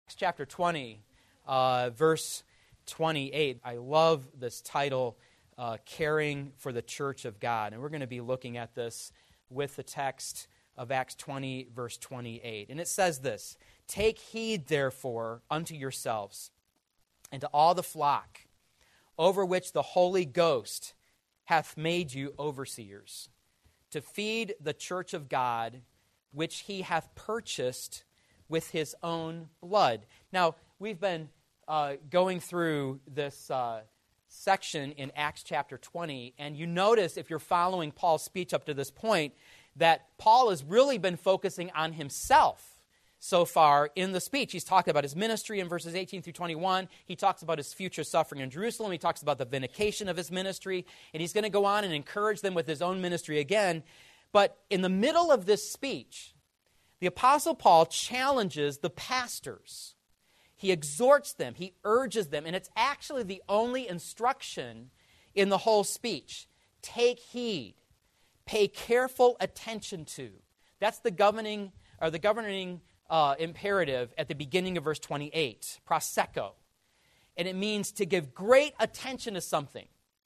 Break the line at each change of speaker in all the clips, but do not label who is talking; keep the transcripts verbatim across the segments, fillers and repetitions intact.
Chapter twenty, uh, verse twenty-eight. I love this title, uh, Caring for the Church of God. And we're going to be looking at this with the text of Acts twenty, verse twenty-eight. And it says this, "Take heed, therefore, unto yourselves, and to all the flock, over which the Holy Ghost hath made you overseers, to feed the church of God, which he hath purchased with his own blood." Now, we've been uh, going through this uh, section in Acts chapter twenty, and you notice, if you're following Paul's speech up to this point, that Paul has really been focusing on himself so far in the speech. He's talking about his ministry in verses eighteen through twenty-one. He talks about his future suffering in Jerusalem. He talks about the vindication of his ministry, and he's going to go on and encourage them with his own ministry again. But in the middle of this speech, the Apostle Paul challenges the pastors. He exhorts them. He urges them. And it's actually the only instruction in the whole speech. Take heed. Pay careful attention to. That's the governing or the governing uh, imperative at the beginning of verse twenty-eight. Proseko. And it means to give great attention to something.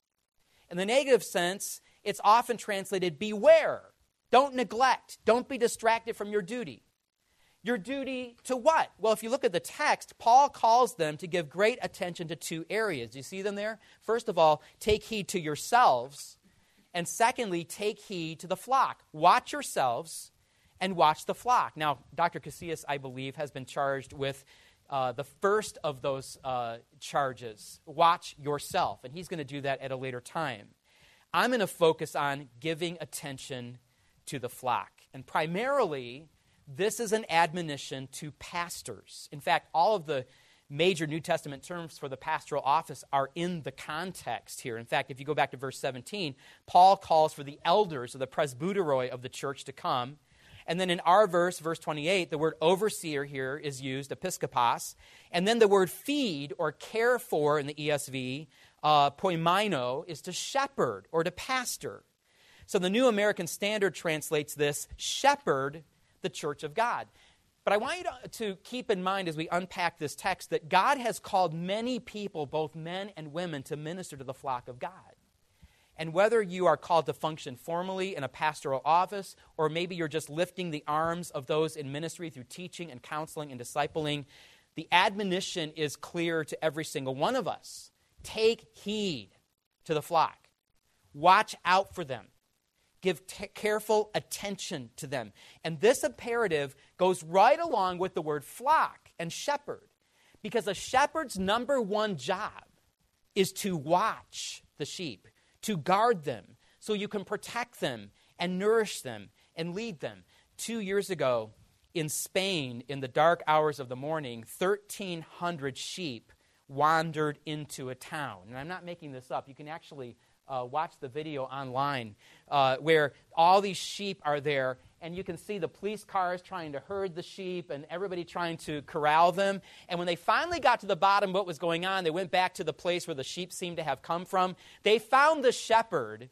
In the negative sense, it's often translated beware. Don't neglect. Don't be distracted from your duty. Your duty to what? Well, if you look at the text, Paul calls them to give great attention to two areas. Do you see them there? First of all, take heed to yourselves. And secondly, take heed to the flock. Watch yourselves and watch the flock. Now, Doctor Casillas, I believe, has been charged with uh, the first of those uh, charges. Watch yourself. And he's going to do that at a later time. I'm going to focus on giving attention to the flock. And primarily, this is an admonition to pastors. In fact, all of the major New Testament terms for the pastoral office are in the context here. In fact, if you go back to verse seventeen, Paul calls for the elders or the presbyteroi of the church to come. And then in our verse, verse twenty-eight, the word overseer here is used, episkopos. And then the word feed or care for in the E S V, uh, poimaino, is to shepherd or to pastor. So the New American Standard translates this, shepherd the church of God. But I want you to, to keep in mind as we unpack this text that God has called many people, both men and women, to minister to the flock of God. And whether you are called to function formally in a pastoral office, or maybe you're just lifting the arms of those in ministry through teaching and counseling and discipling, the admonition is clear to every single one of us. Take heed to the flock. Watch out for them. Give t- careful attention to them. And this imperative goes right along with the word flock and shepherd, because a shepherd's number one job is to watch the sheep, to guard them, so you can protect them and nourish them and lead them. Two years ago in Spain, in the dark hours of the morning, thirteen hundred sheep wandered into a town. And I'm not making this up. You can actually Uh, watch the video online uh, where all these sheep are there, and you can see the police cars trying to herd the sheep and everybody trying to corral them. And when they finally got to the bottom of what was going on, they went back to the place where the sheep seemed to have come from. They found the shepherd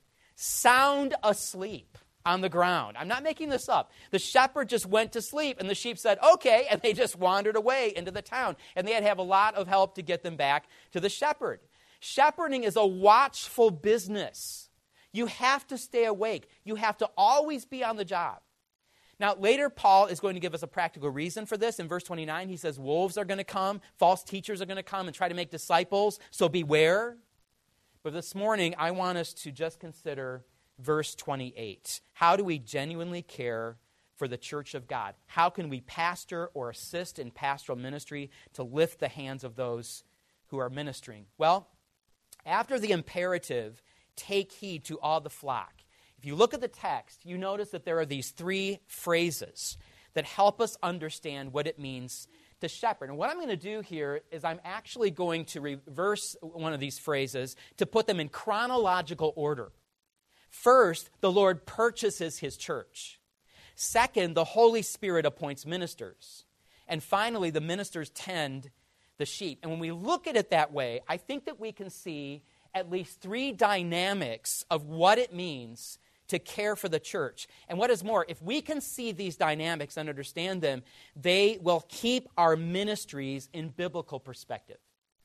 sound asleep on the ground. I'm not making this up. The shepherd just went to sleep, and the sheep said, okay, and they just wandered away into the town. And they had to have a lot of help to get them back to the shepherd. Shepherding is a watchful business. You have to stay awake. You have to always be on the job. Now, later, Paul is going to give us a practical reason for this. In verse twenty-nine, he says, wolves are going to come, false teachers are going to come and try to make disciples, so beware. But this morning, I want us to just consider verse twenty-eight. How do we genuinely care for the church of God? How can we pastor or assist in pastoral ministry to lift the hands of those who are ministering? Well, after the imperative, take heed to all the flock. If you look at the text, you notice that there are these three phrases that help us understand what it means to shepherd. And what I'm going to do here is I'm actually going to reverse one of these phrases to put them in chronological order. First, the Lord purchases his church. Second, the Holy Spirit appoints ministers. And finally, the ministers tend the sheep. And when we look at it that way, I think that we can see at least three dynamics of what it means to care for the church. And what is more, if we can see these dynamics and understand them, they will keep our ministries in biblical perspective.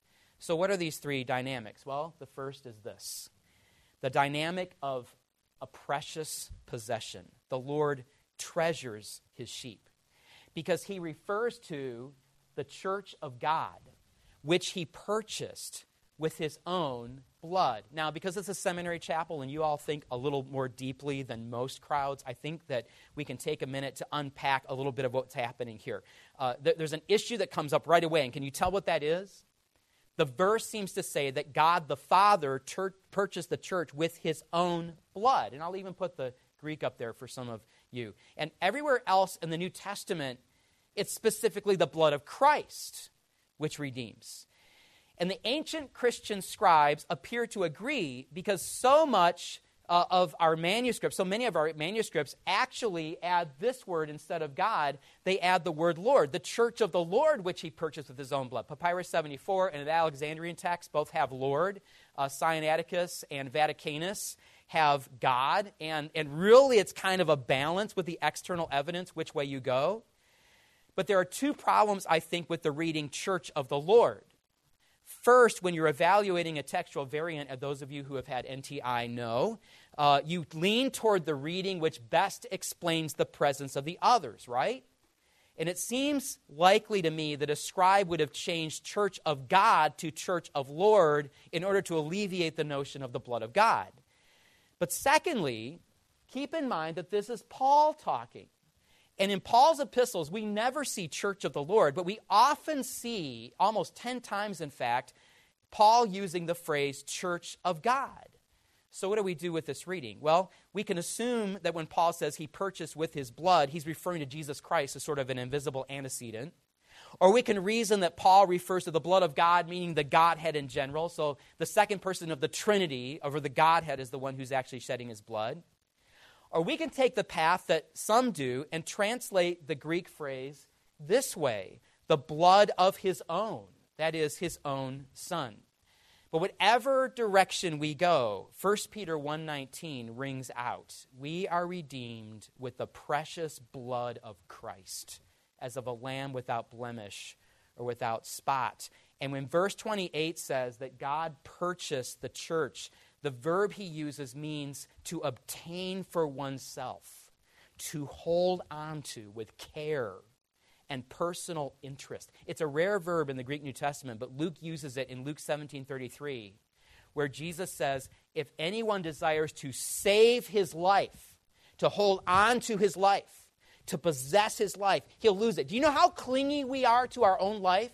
So what are these three dynamics? Well, the first is this: the dynamic of a precious possession. The Lord treasures his sheep because he refers to the church of God, which he purchased with his own blood. Now, because it's a seminary chapel and you all think a little more deeply than most crowds, I think that we can take a minute to unpack a little bit of what's happening here. Uh, th- there's an issue that comes up right away, and can you tell what that is? The verse seems to say that God the Father tur- purchased the church with his own blood. And I'll even put the Greek up there for some of you. And everywhere else in the New Testament, it's specifically the blood of Christ which redeems. And the ancient Christian scribes appear to agree because so much uh, of our manuscripts, so many of our manuscripts actually add this word instead of God. They add the word Lord, the church of the Lord, which he purchased with his own blood. Papyrus seventy-four and the Alexandrian text both have Lord. Uh, Sinaiticus and Vaticanus have God. And, and really it's kind of a balance with the external evidence which way you go. But there are two problems, I think, with the reading church of the Lord. First, when you're evaluating a textual variant, as those of you who have had N T I know, uh, you lean toward the reading which best explains the presence of the others, right? And it seems likely to me that a scribe would have changed church of God to church of Lord in order to alleviate the notion of the blood of God. But secondly, keep in mind that this is Paul talking. And in Paul's epistles, we never see church of the Lord, but we often see, almost ten times in fact, Paul using the phrase church of God. So what do we do with this reading? Well, we can assume that when Paul says he purchased with his blood, he's referring to Jesus Christ as sort of an invisible antecedent. Or we can reason that Paul refers to the blood of God, meaning the Godhead in general. So the second person of the Trinity, over the Godhead, is the one who's actually shedding his blood. Or we can take the path that some do and translate the Greek phrase this way: the blood of his own, that is, his own son. But whatever direction we go, First Peter one nineteen rings out. We are redeemed with the precious blood of Christ, as of a lamb without blemish or without spot. And when verse twenty-eight says that God purchased the church, the verb he uses means to obtain for oneself, to hold on to with care and personal interest. It's a rare verb in the Greek New Testament, but Luke uses it in Luke seventeen thirty-three, where Jesus says, if anyone desires to save his life, to hold on to his life, to possess his life, he'll lose it. Do you know how clingy we are to our own life?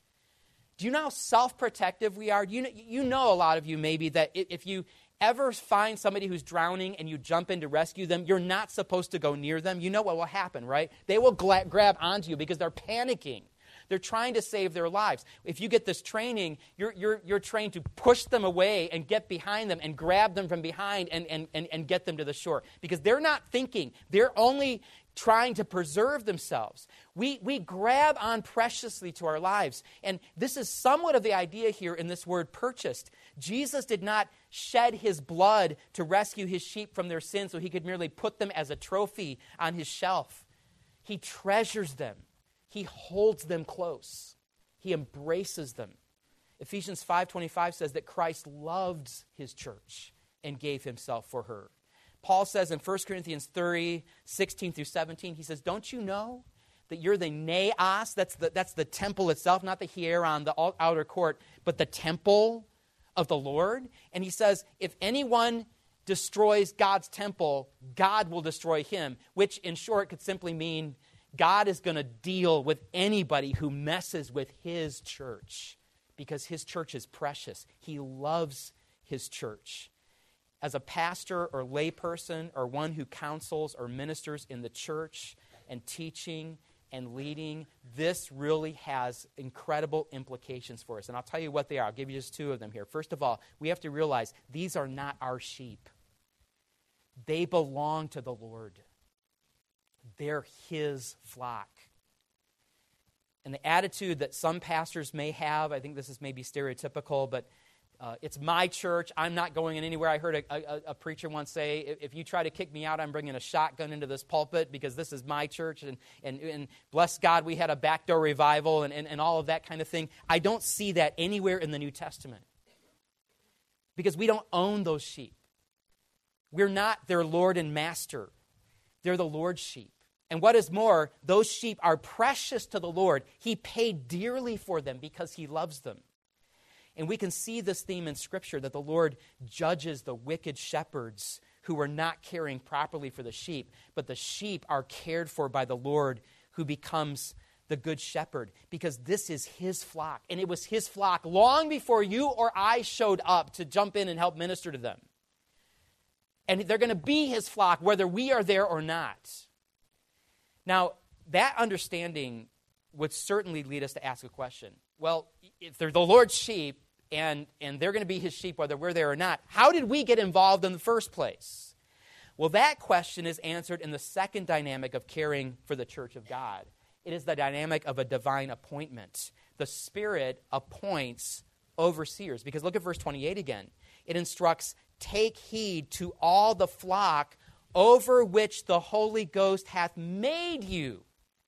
Do you know how self-protective we are? Do you know, you know a lot of you maybe that if you ever find somebody who's drowning and you jump in to rescue them, you're not supposed to go near them. You know what will happen, right? They will gla- grab onto you because they're panicking. They're trying to save their lives. If you get this training, you're, you're, you're trained to push them away and get behind them and grab them from behind and, and, and, and get them to the shore. Because they're not thinking. They're only trying to preserve themselves. We, we grab on preciously to our lives. And this is somewhat of the idea here in this word purchased. Jesus did not shed his blood to rescue his sheep from their sins so he could merely put them as a trophy on his shelf. He treasures them. He holds them close. He embraces them. Ephesians five twenty-five says that Christ loved his church and gave himself for her. Paul says in First Corinthians thirty, sixteen through seventeen, he says, don't you know that you're the naos, that's the, that's the temple itself, not the hieron, the outer court, but the temple of the Lord? And he says, if anyone destroys God's temple, God will destroy him, which in short could simply mean God is going to deal with anybody who messes with his church because his church is precious. He loves his church. As a pastor or layperson or one who counsels or ministers in the church and teaching and leading, this really has incredible implications for us. And I'll tell you what they are. I'll give you just two of them here. First of all, we have to realize these are not our sheep. They belong to the Lord. They're his flock. And the attitude that some pastors may have, I think this is maybe stereotypical, but uh, it's my church. I'm not going in anywhere. I heard a, a, a preacher once say, if, if you try to kick me out, I'm bringing a shotgun into this pulpit because this is my church. And, and, and bless God, we had a backdoor revival and, and, and all of that kind of thing. I don't see that anywhere in the New Testament because we don't own those sheep. We're not their Lord and Master. They're the Lord's sheep. And what is more, those sheep are precious to the Lord. He paid dearly for them because he loves them. And we can see this theme in Scripture that the Lord judges the wicked shepherds who are not caring properly for the sheep, but the sheep are cared for by the Lord who becomes the good shepherd because this is his flock. And it was his flock long before you or I showed up to jump in and help minister to them. And they're going to be his flock whether we are there or not. Now, that understanding would certainly lead us to ask a question. Well, if they're the Lord's sheep and, and they're going to be his sheep whether we're there or not, how did we get involved in the first place? Well, that question is answered in the second dynamic of caring for the church of God. It is the dynamic of a divine appointment. The Spirit appoints overseers. Because look at verse twenty-eight again. It instructs, take heed to all the flock over which the Holy Ghost hath made you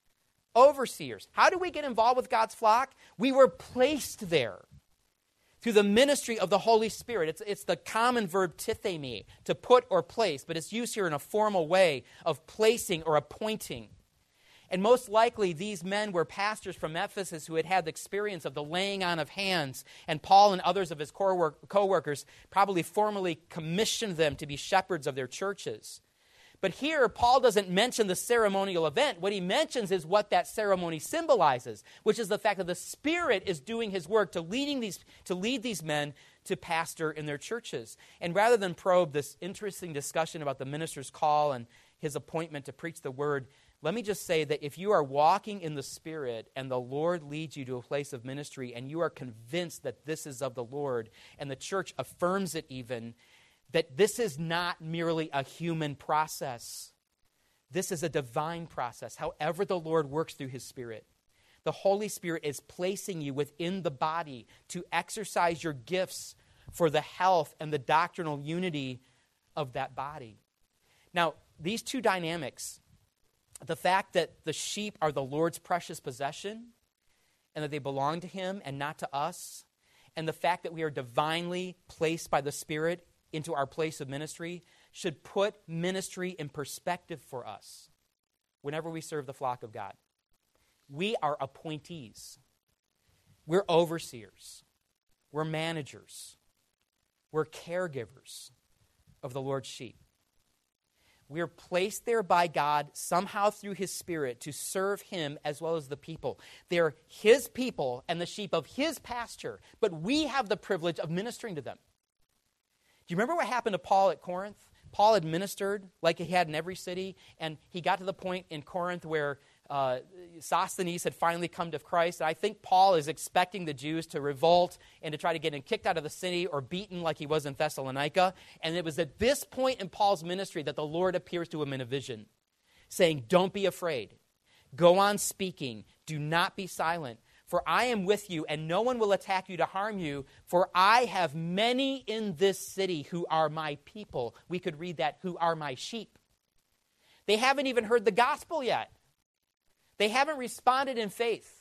overseers. How do we get involved with God's flock? We were placed there through the ministry of the Holy Spirit. It's, it's the common verb tithemi, to put or place, but it's used here in a formal way of placing or appointing. And most likely, these men were pastors from Ephesus who had had the experience of the laying on of hands, and Paul and others of his co-workers probably formally commissioned them to be shepherds of their churches. But here, Paul doesn't mention the ceremonial event. What he mentions is what that ceremony symbolizes, which is the fact that the Spirit is doing his work to leading these to lead these men to pastor in their churches. And rather than probe this interesting discussion about the minister's call and his appointment to preach the word, let me just say that if you are walking in the Spirit and the Lord leads you to a place of ministry and you are convinced that this is of the Lord and the church affirms it even, that this is not merely a human process. This is a divine process. However the Lord works through his Spirit. The Holy Spirit is placing you within the body to exercise your gifts for the health and the doctrinal unity of that body. Now, these two dynamics, the fact that the sheep are the Lord's precious possession and that they belong to him and not to us, and the fact that we are divinely placed by the Spirit into our place of ministry should put ministry in perspective for us whenever we serve the flock of God. We are appointees. We're overseers. We're managers. We're caregivers of the Lord's sheep. We are placed there by God somehow through his Spirit to serve him as well as the people. They're his people and the sheep of his pasture, but we have the privilege of ministering to them. Do you remember what happened to Paul at Corinth? Paul had ministered like he had in every city, and he got to the point in Corinth where uh, Sosthenes had finally come to Christ. And I think Paul is expecting the Jews to revolt and to try to get him kicked out of the city or beaten like he was in Thessalonica. And it was at this point in Paul's ministry that the Lord appears to him in a vision, saying, don't be afraid. Go on speaking. Do not be silent. For I am with you, and no one will attack you to harm you, for I have many in this city who are my people. We could read that, who are my sheep. They haven't even heard the gospel yet. They haven't responded in faith.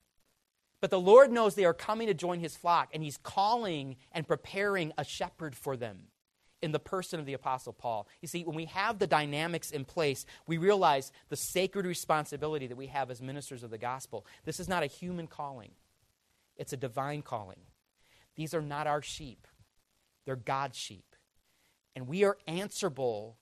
But the Lord knows they are coming to join his flock, and he's calling and preparing a shepherd for them in the person of the Apostle Paul. You see, when we have the dynamics in place, we realize the sacred responsibility that we have as ministers of the gospel. This is not a human calling. It's a divine calling. These are not our sheep. They're God's sheep. And we are answerable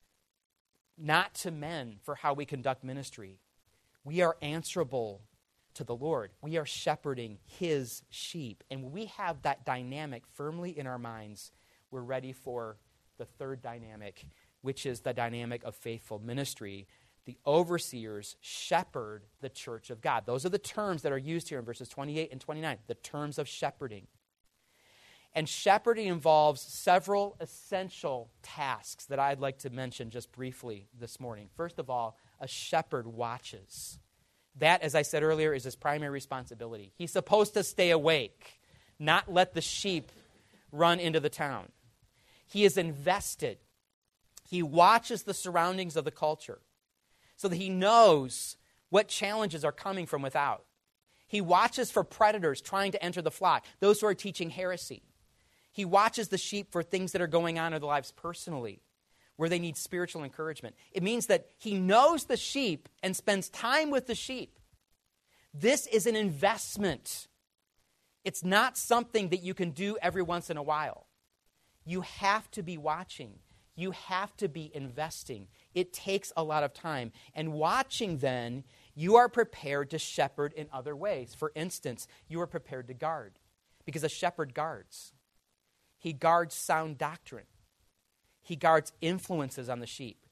not to men for how we conduct ministry. We are answerable to the Lord. We are shepherding his sheep. And when we have that dynamic firmly in our minds, we're ready for the third dynamic, which is the dynamic of faithful ministry. The overseers shepherd the church of God. Those are the terms that are used here in verses twenty-eight and twenty-nine, the terms of shepherding. And shepherding involves several essential tasks that I'd like to mention just briefly this morning. First of all, a shepherd watches. That, as I said earlier, is his primary responsibility. He's supposed to stay awake, not let the sheep run into the town. He is invested. He watches the surroundings of the culture so that he knows what challenges are coming from without. He watches for predators trying to enter the flock, those who are teaching heresy. He watches the sheep for things that are going on in their lives personally, where they need spiritual encouragement. It means that he knows the sheep and spends time with the sheep. This is an investment. It's not something that you can do every once in a while. You have to be watching. You have to be investing. It takes a lot of time. And watching then, you are prepared to shepherd in other ways. For instance, you are prepared to guard, because a shepherd guards. He guards sound doctrine. He guards influences on the sheep.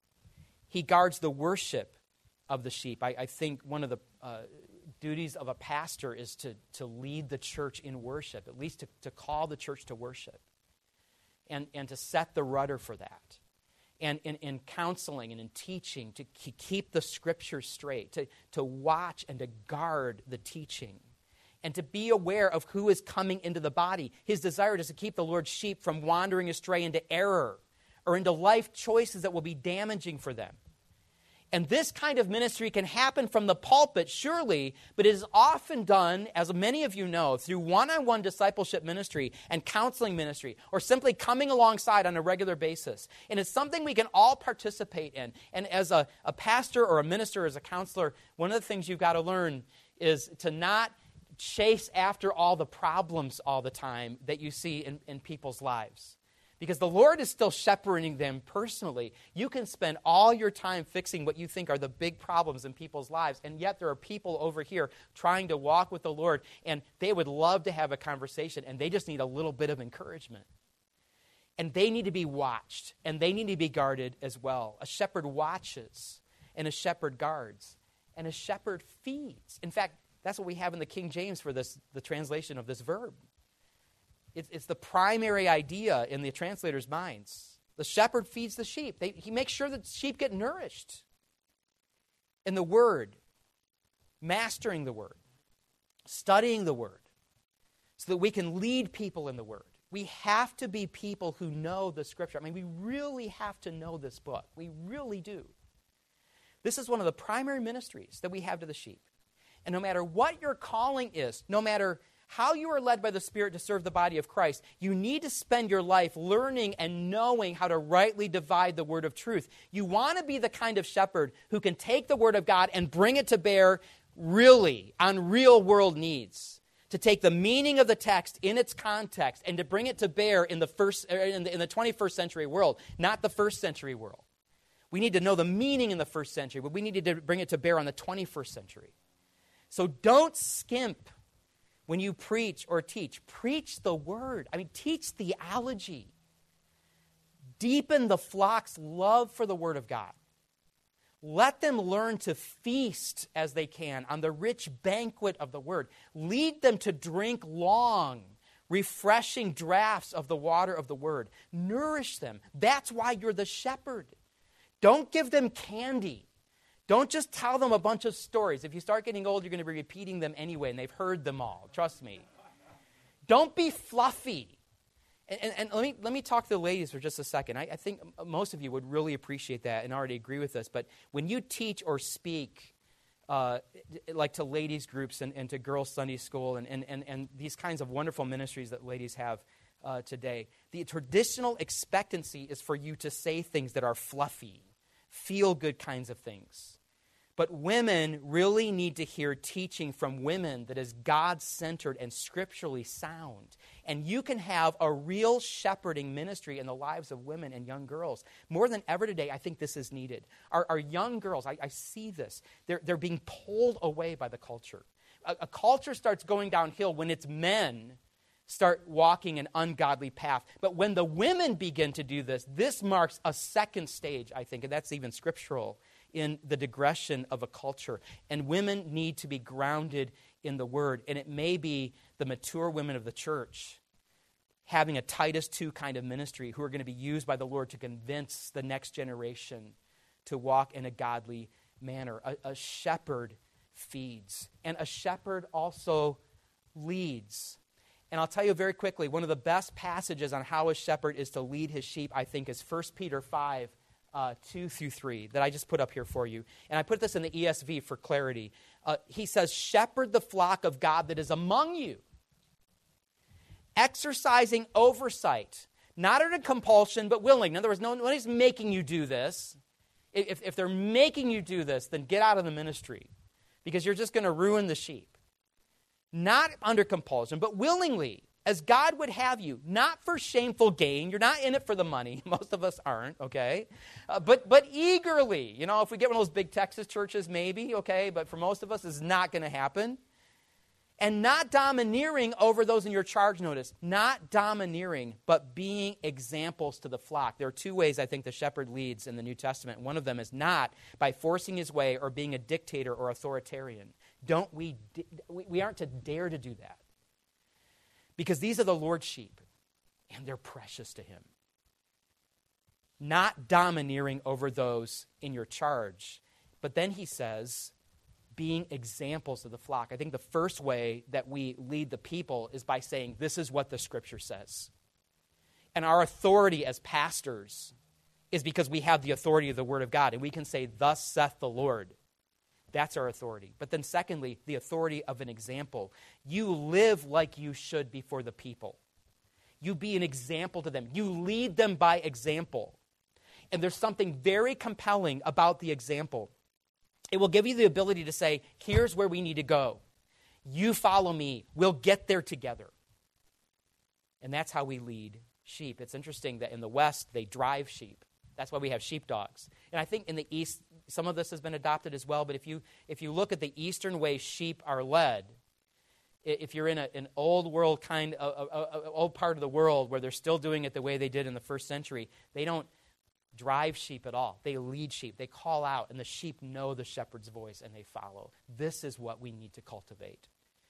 He guards the worship of the sheep. I, I think one of the uh, duties of a pastor is to, to lead the church in worship, at least to, to call the church to worship, and, and to set the rudder for that. And in, in counseling and in teaching, to keep the scriptures straight, to, to watch and to guard the teaching, and to be aware of who is coming into the body. His desire is to keep the Lord's sheep from wandering astray into error or into life choices that will be damaging for them. And this kind of ministry can happen from the pulpit, surely, but it is often done, as many of you know, through one-on-one discipleship ministry and counseling ministry, or simply coming alongside on a regular basis. And it's something we can all participate in. And as a, a pastor or a minister, as a counselor, one of the things you've got to learn is to not chase after all the problems all the time that you see in, in people's lives. Because the Lord is still shepherding them personally. You can spend all your time fixing what you think are the big problems in people's lives, and yet there are people over here trying to walk with the Lord, and they would love to have a conversation, and they just need a little bit of encouragement. And they need to be watched, and they need to be guarded as well. A shepherd watches, and a shepherd guards, and a shepherd feeds. In fact, that's what we have in the King James for this, the translation of this verb. It's, it's the primary idea in the translators' minds. The shepherd feeds the sheep. They, he makes sure that sheep get nourished in the Word, mastering the Word, studying the Word, so that we can lead people in the Word. We have to be people who know the Scripture. I mean, we really have to know this book. We really do. This is one of the primary ministries that we have to the sheep. And no matter what your calling is, no matter how you are led by the Spirit to serve the body of Christ, you need to spend your life learning and knowing how to rightly divide the word of truth. You want to be the kind of shepherd who can take the word of God and bring it to bear really on real world needs. To take the meaning of the text in its context and to bring it to bear in the first in the, in the twenty-first century world, not the first century world. We need to know the meaning in the first century, but we need to bring it to bear on the twenty-first century. So don't skimp when you preach or teach. Preach the word. I mean, teach theology. Deepen the flock's love for the word of God. Let them learn to feast as they can on the rich banquet of the word. Lead them to drink long, refreshing draughts of the water of the word. Nourish them. That's why you're the shepherd. Don't give them candy. Don't just tell them a bunch of stories. If you start getting old, you're going to be repeating them anyway, and they've heard them all. Trust me. Don't be fluffy. And, and, and let me let me talk to the ladies for just a second. I, I think most of you would really appreciate that and already agree with this. But when you teach or speak, uh, like to ladies groups and, and to girls' Sunday school and, and, and, and these kinds of wonderful ministries that ladies have uh, today, the traditional expectancy is for you to say things that are fluffy, feel-good kinds of things. But women really need to hear teaching from women that is God-centered and scripturally sound. And you can have a real shepherding ministry in the lives of women and young girls. More than ever today, I think this is needed. Our, our young girls, I, I see this, they're, they're being pulled away by the culture. A, a culture starts going downhill when its men start walking an ungodly path. But when the women begin to do this, this marks a second stage, I think, and that's even scriptural, in the digression of a culture. And women need to be grounded in the Word. And it may be the mature women of the church having a Titus two kind of ministry who are going to be used by the Lord to convince the next generation to walk in a godly manner. A, a shepherd feeds. And a shepherd also leads. And I'll tell you very quickly, one of the best passages on how a shepherd is to lead his sheep, I think, is First Peter five, uh, two through three, that I just put up here for you. And I put this in the E S V for clarity. Uh, he says, shepherd the flock of God that is among you, exercising oversight, not under compulsion, but willing. In other words, no nobody's making you do this. If, if they're making you do this, then get out of the ministry, because you're just going to ruin the sheep. Not under compulsion, but willingly, as God would have you, not for shameful gain. You're not in it for the money. Most of us aren't, okay? Uh, but but eagerly. You know, if we get one of those big Texas churches, maybe, okay? But for most of us, it's not going to happen. And not domineering over those in your charge, notice. Not domineering, but being examples to the flock. There are two ways I think the shepherd leads in the New Testament. One of them is not by forcing his way or being a dictator or authoritarian. Don't we, we aren't to dare to do that. Because these are the Lord's sheep, and they're precious to him. Not domineering over those in your charge. But then he says, being examples of the flock. I think the first way that we lead the people is by saying, this is what the Scripture says. And our authority as pastors is because we have the authority of the Word of God, and we can say, thus saith the Lord. That's our authority. But then secondly, the authority of an example. You live like you should before the people. You be an example to them. You lead them by example. And there's something very compelling about the example. It will give you the ability to say, here's where we need to go. You follow me. We'll get there together. And that's how we lead sheep. It's interesting that in the West, they drive sheep. That's why we have sheepdogs. And I think in the East, some of this has been adopted as well. But if you if you look at the Eastern way sheep are led, if you're in a, an old world kind, of, a, a, a old part of the world where they're still doing it the way they did in the first century, they don't drive sheep at all. They lead sheep. They call out, and the sheep know the shepherd's voice, and they follow. This is what we need to cultivate.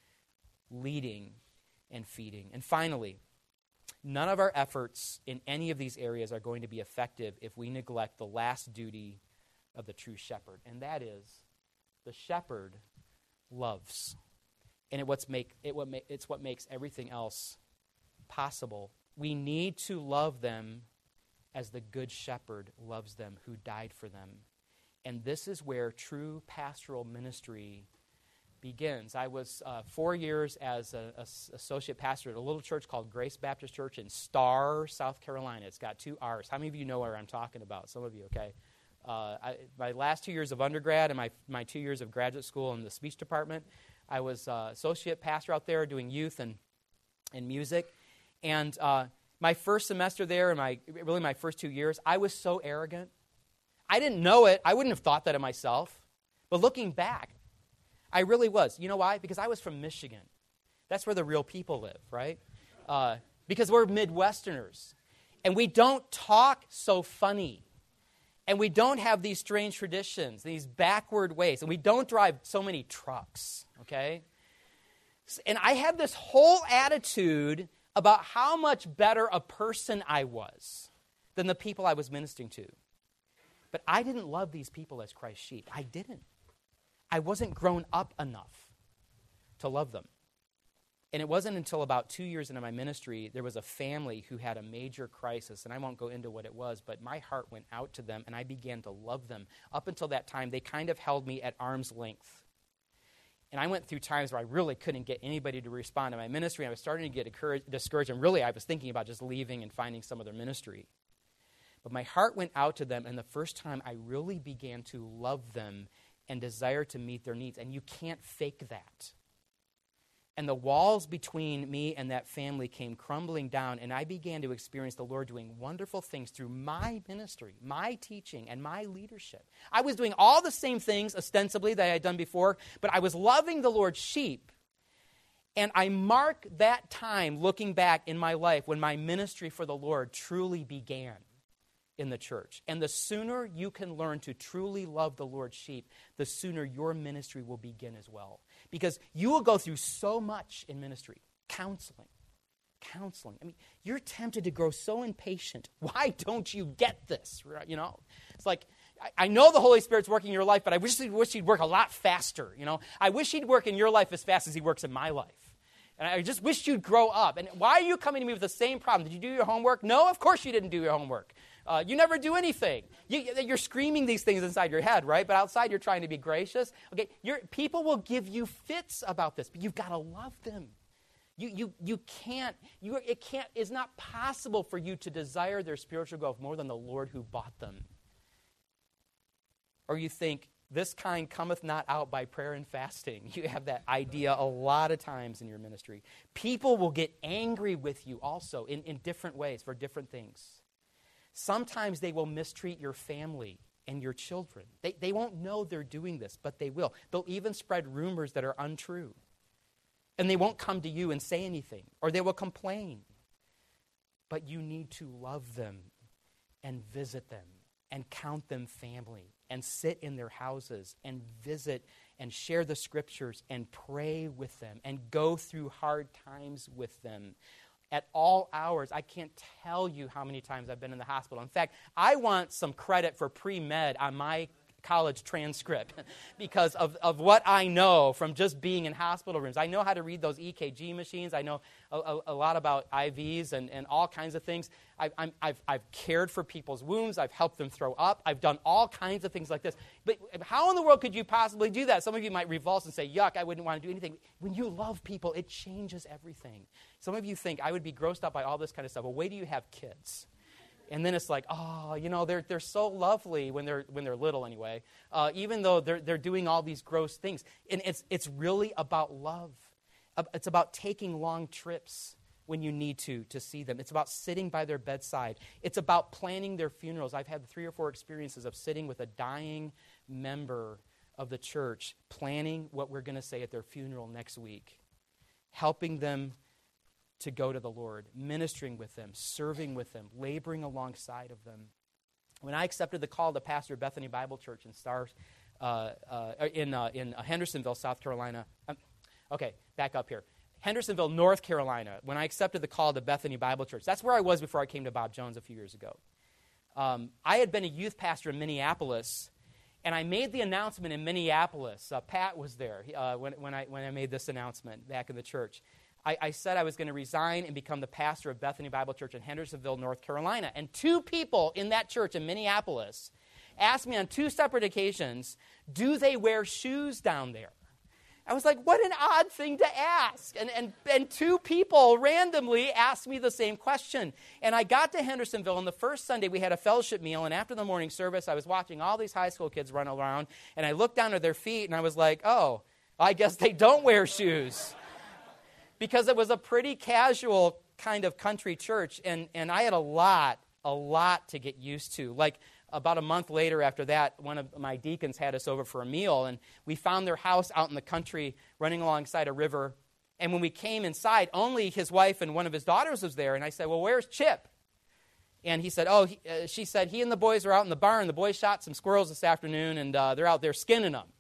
Leading and feeding. And finally, none of our efforts in any of these areas are going to be effective if we neglect the last duty of the true shepherd, and that is the shepherd loves. And it what's make, it what ma- it's what makes everything else possible. We need to love them as the good shepherd loves them who died for them. And this is where true pastoral ministry begins. I was uh, four years as an associate pastor at a little church called Grace Baptist Church in Star, South Carolina. It's got two R's. How many of you know where I'm talking about? Some of you, okay. Uh, I, my last two years of undergrad and my, my two years of graduate school in the speech department, I was uh, associate pastor out there doing youth and, and music. And uh, my first semester there and my really my first two years, I was so arrogant. I didn't know it. I wouldn't have thought that of myself. But looking back, I really was. You know why? Because I was from Michigan. That's where the real people live, right? Uh, because we're Midwesterners. And we don't talk so funny. And we don't have these strange traditions, these backward ways. And we don't drive so many trucks, okay? And I had this whole attitude about how much better a person I was than the people I was ministering to. But I didn't love these people as Christ's sheep. I didn't. I wasn't grown up enough to love them. And it wasn't until about two years into my ministry, there was a family who had a major crisis, and I won't go into what it was, but my heart went out to them, and I began to love them. Up until that time, they kind of held me at arm's length. And I went through times where I really couldn't get anybody to respond to my ministry. I was starting to get discouraged, and really I was thinking about just leaving and finding some other ministry. But my heart went out to them, and the first time I really began to love them and desire to meet their needs. And you can't fake that. And the walls between me and that family came crumbling down, and I began to experience the Lord doing wonderful things through my ministry, my teaching, and my leadership. I was doing all the same things, ostensibly, that I had done before, but I was loving the Lord's sheep. And I mark that time looking back in my life when my ministry for the Lord truly began in the church. And the sooner you can learn to truly love the Lord's sheep, the sooner your ministry will begin as well. Because you will go through so much in ministry. Counseling. Counseling. I mean, you're tempted to grow so impatient. Why don't you get this? You know? It's like, I, I know the Holy Spirit's working in your life, but I wish, wish he'd work a lot faster. You know? I wish he'd work in your life as fast as he works in my life. And I just wish you'd grow up. And why are you coming to me with the same problem? Did you do your homework? No, of course you didn't do your homework. Uh, you never do anything. You, you're screaming these things inside your head, right? But outside you're trying to be gracious. Okay, you're, people will give you fits about this, but you've got to love them. You, you, you can't, you, it can't, it's not possible for you to desire their spiritual growth more than the Lord who bought them. Or you think, this kind cometh not out by prayer and fasting. You have that idea a lot of times in your ministry. People will get angry with you also in, in different ways for different things. Sometimes they will mistreat your family and your children. They, they won't know they're doing this, but they will. They'll even spread rumors that are untrue. And they won't come to you and say anything, or they will complain. But you need to love them and visit them and count them family and sit in their houses and visit and share the scriptures and pray with them and go through hard times with them. At all hours, I can't tell you how many times I've been in the hospital. In fact, I want some credit for pre-med on my college transcript because of, of what I know from just being in hospital rooms. I know how to read those E K G machines. I know a, a, a lot about I Vs and, and all kinds of things. I, I'm, I've, I've cared for people's wounds. I've helped them throw up. I've done all kinds of things like this. But how in the world could you possibly do that? Some of you might revulse and say, yuck, I wouldn't want to do anything. When you love people, it changes everything. Some of you think, I would be grossed out by all this kind of stuff. Well, wait till you have kids. And then it's like, oh, you know, they're they're so lovely when they're when they're little anyway. Uh, even though they're they're doing all these gross things, and it's it's really about love. It's about taking long trips when you need to to see them. It's about sitting by their bedside. It's about planning their funerals. I've had three or four experiences of sitting with a dying member of the church, planning what we're going to say at their funeral next week, helping them to go to the Lord, ministering with them, serving with them, laboring alongside of them. When I accepted the call to pastor Bethany Bible Church in Stars, uh, uh, in uh, in Hendersonville, South Carolina. Um, okay, back up here. Hendersonville, North Carolina. When I accepted the call to Bethany Bible Church, that's where I was before I came to Bob Jones a few years ago. Um, I had been a youth pastor in Minneapolis, and I made the announcement in Minneapolis. Uh, Pat was there uh, when when I when I made this announcement back in the church. I, I said I was going to resign and become the pastor of Bethany Bible Church in Hendersonville, North Carolina. And two people in that church in Minneapolis asked me on two separate occasions, do they wear shoes down there? I was like, what an odd thing to ask. And, and, and two people randomly asked me the same question. And I got to Hendersonville, and the first Sunday we had a fellowship meal, and after the morning service, I was watching all these high school kids run around, and I looked down at their feet, and I was like, oh, I guess they don't wear shoes. Because it was a pretty casual kind of country church, and, and I had a lot, a lot to get used to. Like about a month later after that, one of my deacons had us over for a meal, and we found their house out in the country running alongside a river. And when we came inside, only his wife and one of his daughters was there. And I said, well, where's Chip? And he said, oh, he, uh, she said, he and the boys are out in the barn. The boys shot some squirrels this afternoon, and uh, they're out there skinning them.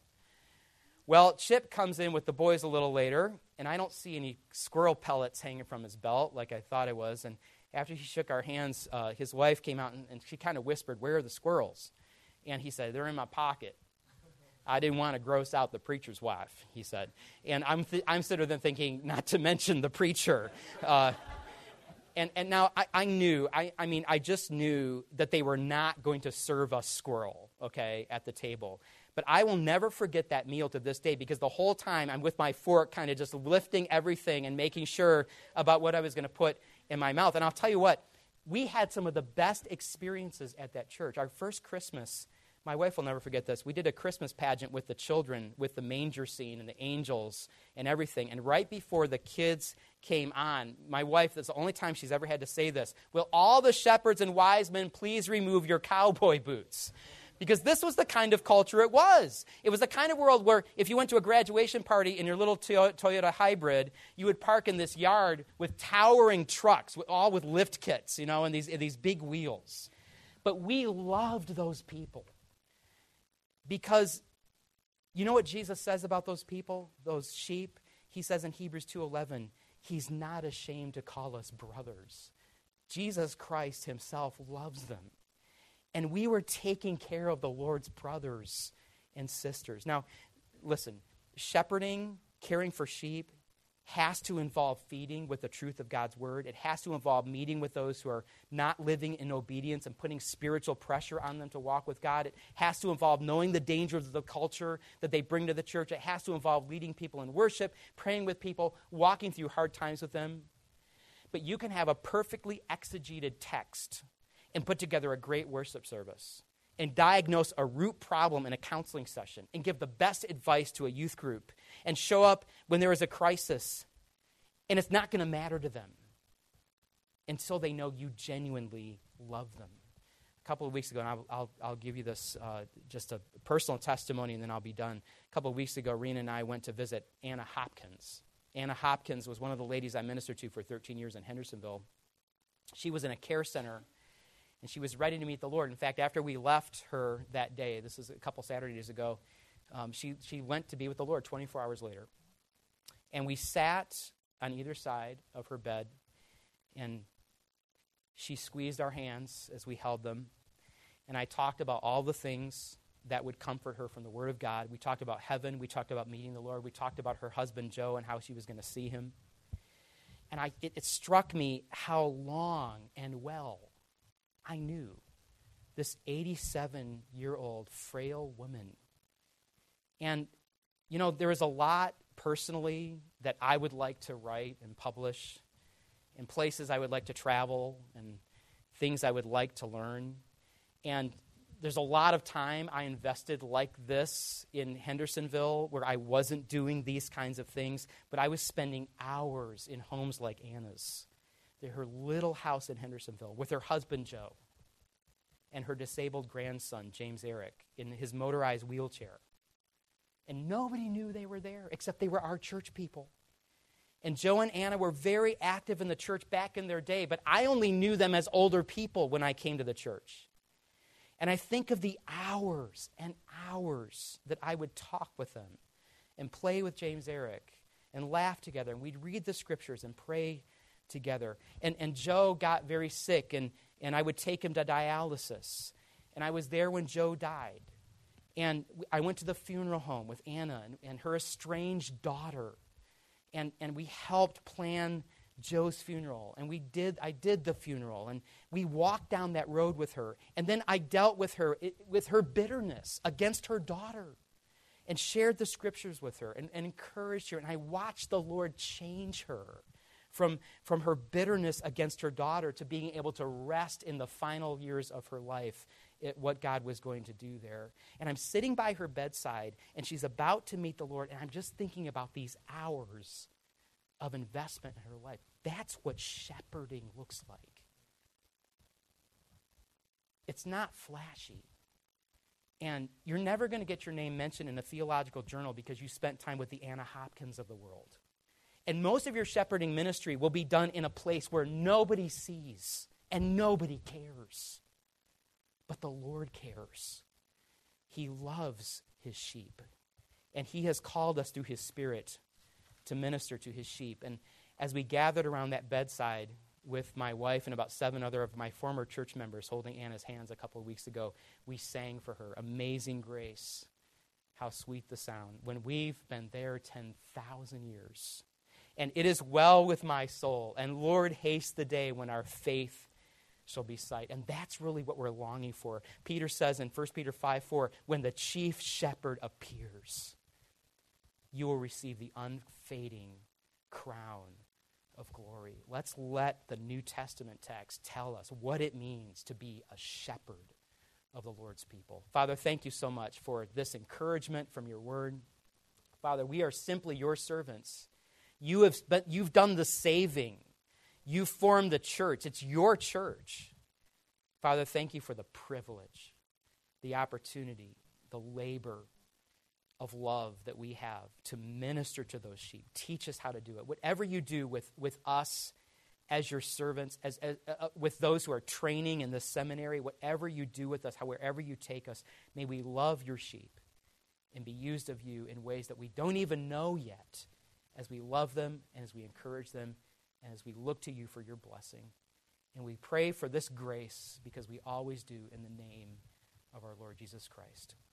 Well, Chip comes in with the boys a little later, and I don't see any squirrel pellets hanging from his belt like I thought it was. And after he shook our hands, uh, his wife came out, and, and she kind of whispered, where are the squirrels? And he said, they're in my pocket. I didn't want to gross out the preacher's wife, he said. And I'm th- I'm sitting there thinking, not to mention the preacher. Uh, and, and now I, I knew, I, I mean, I just knew that they were not going to serve us squirrel, okay, at the table. But I will never forget that meal to this day, because the whole time I'm with my fork kind of just lifting everything and making sure about what I was going to put in my mouth. And I'll tell you what, we had some of the best experiences at that church. Our first Christmas, my wife will never forget this, we did a Christmas pageant with the children, with the manger scene and the angels and everything. And right before the kids came on, my wife, that's the only time she's ever had to say this, will all the shepherds and wise men please remove your cowboy boots? Because this was the kind of culture it was. It was the kind of world where if you went to a graduation party in your little Toyota hybrid, you would park in this yard with towering trucks, all with lift kits, you know, and these, these big wheels. But we loved those people. Because you know what Jesus says about those people, those sheep? He says in Hebrews two eleven, he's not ashamed to call us brothers. Jesus Christ himself loves them. And we were taking care of the Lord's brothers and sisters. Now, listen, shepherding, caring for sheep has to involve feeding with the truth of God's word. It has to involve meeting with those who are not living in obedience and putting spiritual pressure on them to walk with God. It has to involve knowing the dangers of the culture that they bring to the church. It has to involve leading people in worship, praying with people, walking through hard times with them. But you can have a perfectly exegeted text and put together a great worship service and diagnose a root problem in a counseling session and give the best advice to a youth group and show up when there is a crisis, and it's not going to matter to them until they know you genuinely love them. A couple of weeks ago, and I'll, I'll, I'll give you this, uh, just a personal testimony, and then I'll be done. A couple of weeks ago, Rena and I went to visit Anna Hopkins. Anna Hopkins was one of the ladies I ministered to for thirteen years in Hendersonville. She was in a care center, and she was ready to meet the Lord. In fact, after we left her that day, this is a couple Saturdays ago, um, she, she went to be with the Lord twenty-four hours later. And we sat on either side of her bed, and she squeezed our hands as we held them. And I talked about all the things that would comfort her from the Word of God. We talked about heaven. We talked about meeting the Lord. We talked about her husband, Joe, and how she was going to see him. And I, it, it struck me how long and well I knew this eighty-seven-year-old frail woman. And, you know, there is a lot personally that I would like to write and publish, and places I would like to travel, and things I would like to learn. And there's a lot of time I invested like this in Hendersonville where I wasn't doing these kinds of things, but I was spending hours in homes like Anna's. Her little house in Hendersonville with her husband, Joe, and her disabled grandson, James Eric, in his motorized wheelchair. And nobody knew they were there except they were our church people. And Joe and Anna were very active in the church back in their day, but I only knew them as older people when I came to the church. And I think of the hours and hours that I would talk with them and play with James Eric and laugh together. And we'd read the scriptures and pray together. And, and Joe got very sick, and, and I would take him to dialysis. And I was there when Joe died. And I went to the funeral home with Anna and, and her estranged daughter. And, and we helped plan Joe's funeral. And we did, I did the funeral. And we walked down that road with her. And then I dealt with her, it, with her bitterness against her daughter. And shared the scriptures with her and, and encouraged her. And I watched the Lord change her from, from her bitterness against her daughter to being able to rest in the final years of her life at what God was going to do there. And I'm sitting by her bedside, and she's about to meet the Lord, and I'm just thinking about these hours of investment in her life. That's what shepherding looks like. It's not flashy. And you're never going to get your name mentioned in a theological journal because you spent time with the Anna Hopkins of the world. And most of your shepherding ministry will be done in a place where nobody sees and nobody cares. But the Lord cares. He loves his sheep. And he has called us through his Spirit to minister to his sheep. And as we gathered around that bedside with my wife and about seven other of my former church members holding Anna's hands a couple of weeks ago, we sang for her, Amazing Grace, how sweet the sound, when we've been there ten thousand years. And it is well with my soul. And Lord, haste the day when our faith shall be sight. And that's really what we're longing for. Peter says in First Peter five four, when the chief shepherd appears, you will receive the unfading crown of glory. Let's let the New Testament text tell us what it means to be a shepherd of the Lord's people. Father, thank you so much for this encouragement from your word. Father, we are simply your servants. You have, but you've done the saving. You formed the church. It's your church. Father, thank you for the privilege, the opportunity, the labor of love that we have to minister to those sheep. Teach us how to do it. Whatever you do with, with us as your servants, as, as uh, with those who are training in the seminary, whatever you do with us, however you take us, may we love your sheep and be used of you in ways that we don't even know yet, as we love them and as we encourage them and as we look to you for your blessing. And we pray for this grace because we always do in the name of our Lord Jesus Christ.